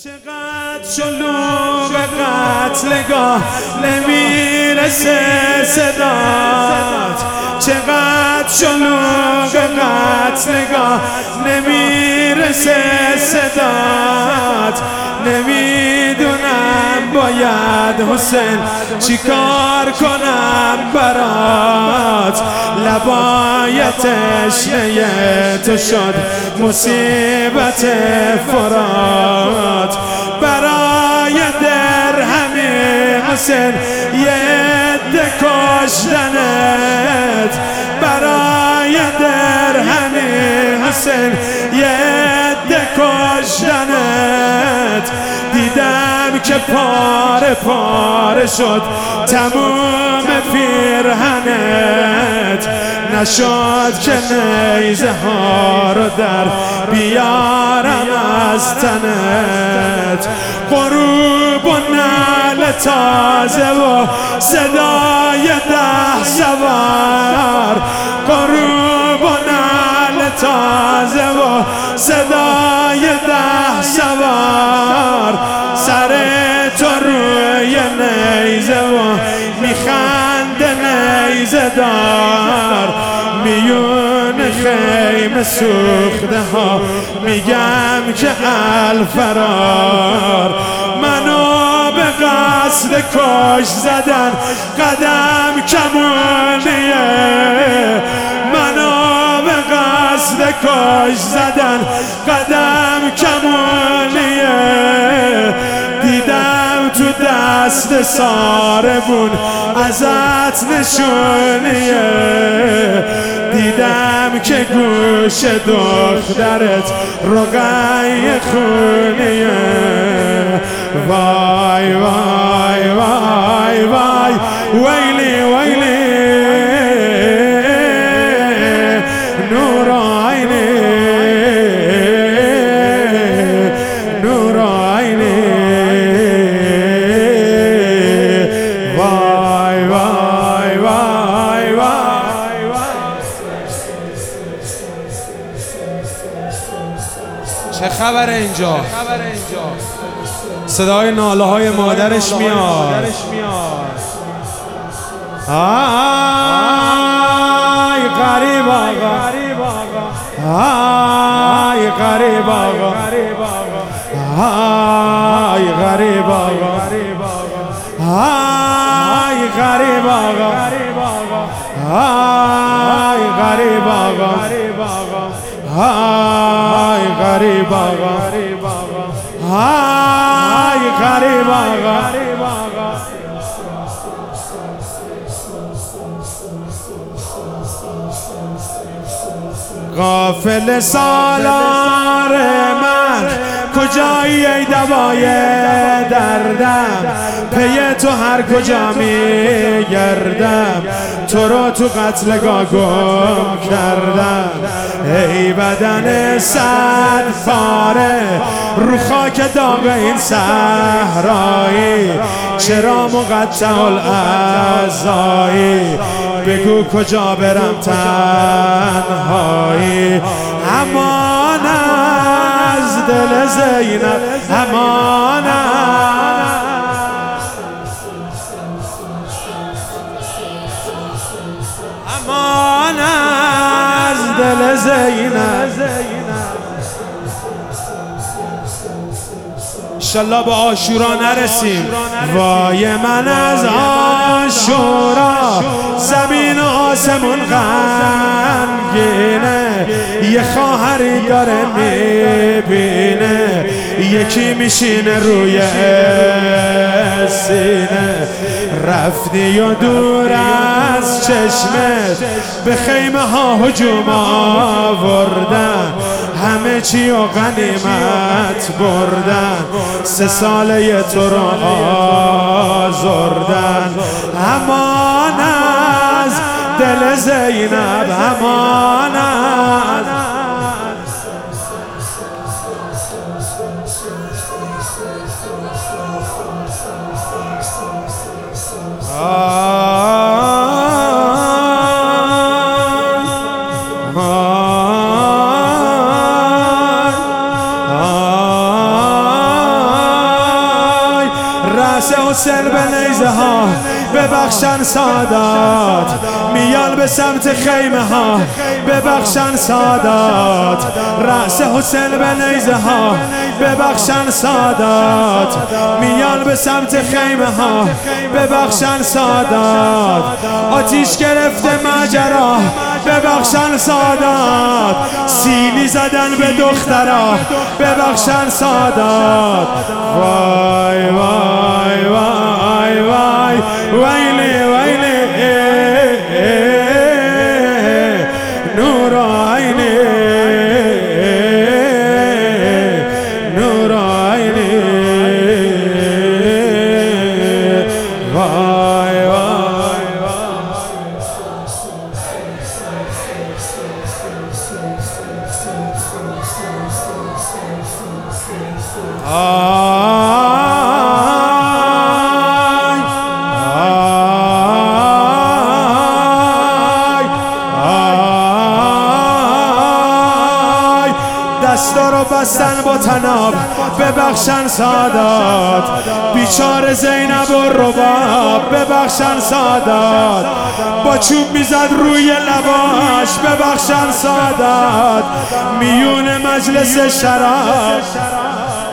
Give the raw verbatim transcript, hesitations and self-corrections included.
چقدر شلوغ قتلگاه نمیرسه صدات، چقدر شلوغ قتلگاه نمیرسه صدات. نمیدونم باید حسین چی کار کنم برات. لبای تشنه تو شد مصیبت فرات. برای درهمی حسین یه عده کشتنت، برای درهمی حسین یه عده کشتنت. دیدم که پاره پاره شد تموم پیرهنت، نشد که نیزه ها رو در بیارم از تنت. غروب و نعل تازه و صدای ده سوار، غروب و نعل تازه و صدای ده سوار. سر تو روی نیزه و میخنده نیزه دار، میون خیمه سوخته ها میگم که الفرار. منو به قصد کش زدن قدم کمونیه، منو به قصد کش زدن قدم کمونیه. دیدم تو دست ساربون ازت نشونیه، دیدم که گوش دخترت رقیه خونیه. وای وای وای وای ویلی ویلی نور عینی نور عینی. وای وای وای وای چه خبره اینجا؟ صدای ناله های مادرش میاد. آی غریب آقا، آی غریب آقا، آی غریب آقا، آی غریب آقا، آی غریب آقا، آی غریب آقا، آی غریب آقا. غافل سالار من کجایی ای دوای دردم، پی تو هر کجا می گردم، تو رو تو قتلگاه گم کردم. ای بدن صد پاره رو خاک داغ این صحرایی، چرا مقطع الاعضایی، بگو کجا برم تنهایی. امان از دل زینب، امان امان از دل زینب. انشالله به عاشورا نرسیم. وای من از عاشورا زمین و آسمون غمگینه، یه خواهری داره میبینه، یکی میشینه روی سینه. رفتی و دور از چشمت به خیمه ها هجوم آوردن، همه چی و غنیمت بردن، سه ساله تو رو آزردن. امان از دل زینب، امان از آه حسین به نیزه ها ببخشن سادات، میان به سمت خیمه ها ببخشن سادات، رأس حسین به نیزه ها ببخشن سادات، میان به سمت خیمه ها ببخشن سادات، آتیش گرفته ماجرا ببخشن سادات، سیلی زدن به دخترا ببخشن سادات. وای وای وای وای ویلی ویلی نور عینی نور عینی وای وای دستا رو بستن با تناب ببخشن سادات، بیچاره زینب و رباب ببخشن سادات، با چوب میزد روی لباش ببخشن سادات، میون مجلس شراب